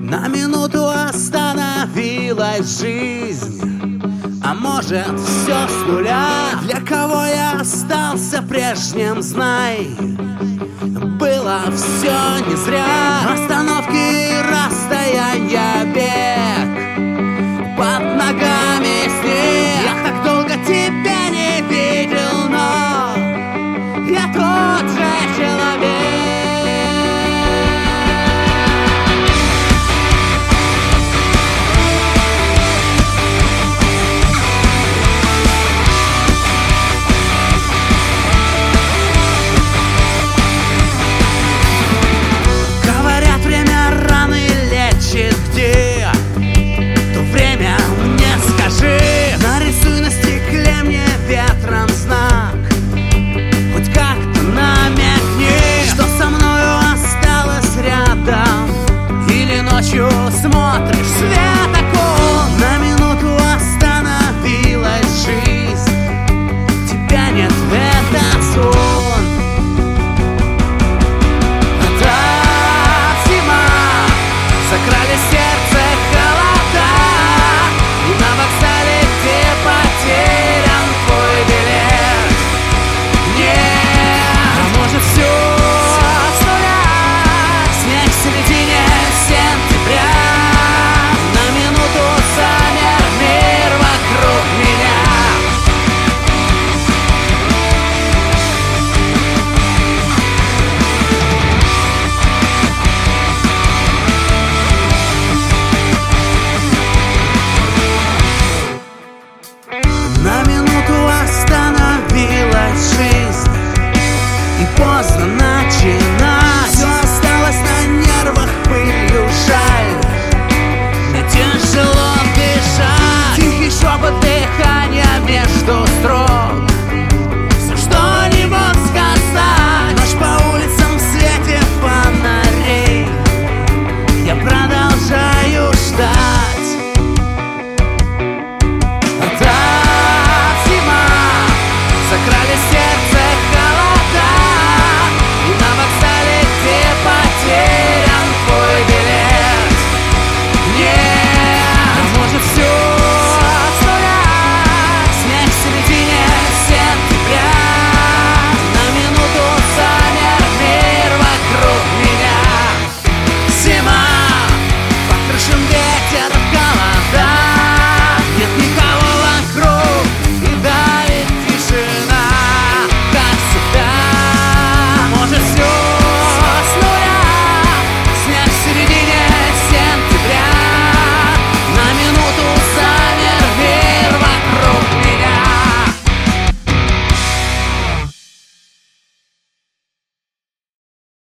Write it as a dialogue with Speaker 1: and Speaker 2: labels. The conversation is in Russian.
Speaker 1: На минуту остановилась жизнь, а может все с нуля. Для кого я остался прежним, знай, было все не зря. Остановки, расстояния, бег, под ногами снег. Я так долго тебя не видел, но я тот же человек. Где то время мне скажи, нарисуй на стекле мне ветром знак, хоть как-то намекни, что со мною осталось рядом, или ночью смотришь свет.